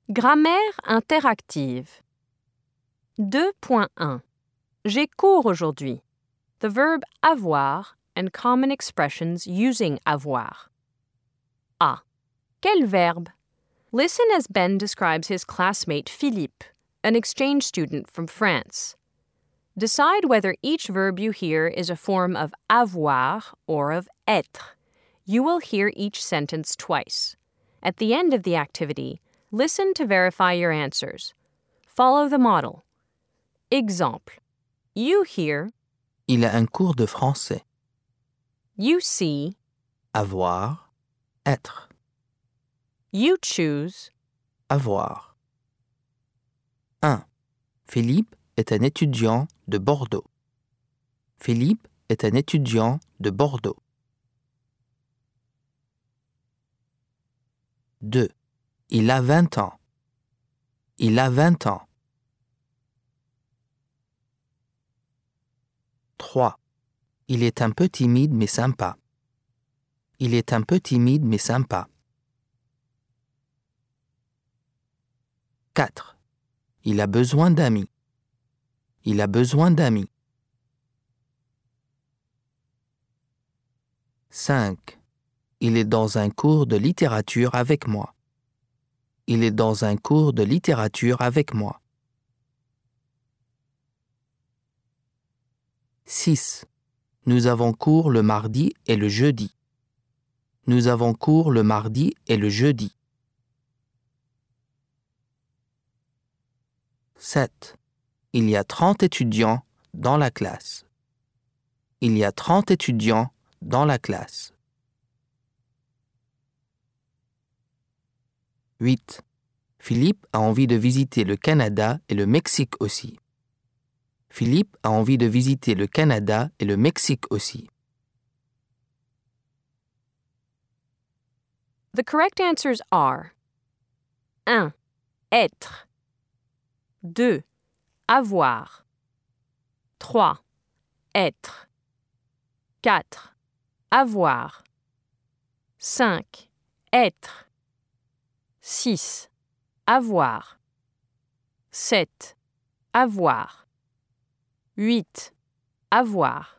Grammaire interactive. 2.1. J'ai cours aujourd'hui. The verb avoir and common expressions using avoir. A. Quel verbe? Listen as Ben describes his classmate Philippe, an exchange student from France. Decide whether each verb you hear is a form of avoir or of être. You will hear each sentence twice. At the end of the activity, listen to verify your answers. Follow the model. Exemple. You hear. Il a un cours de français. You see. Avoir, être. You choose. Avoir. 1. Philippe est un étudiant de Bordeaux. Philippe est un étudiant de Bordeaux. 2. Il a 20 ans. Il a 20 ans. 3. Il est un peu timide mais sympa. Il est un peu timide mais sympa. 4. Il a besoin d'amis. Il a besoin d'amis. 5. Il est dans un cours de littérature avec moi. Il est dans un cours de littérature avec moi. 6. Nous avons cours le mardi et le jeudi. Nous avons cours le mardi et le jeudi. 7. Il y a 30 étudiants dans la classe. Il y a 30 étudiants dans la classe. 8. Philippe a envie de visiter le Canada et le Mexique aussi. Philippe a envie de visiter le Canada et le Mexique aussi. The correct answers are 1. Être 2. Avoir 3. Être 4. Avoir 5. Être 6. Avoir 7. Avoir 8. Avoir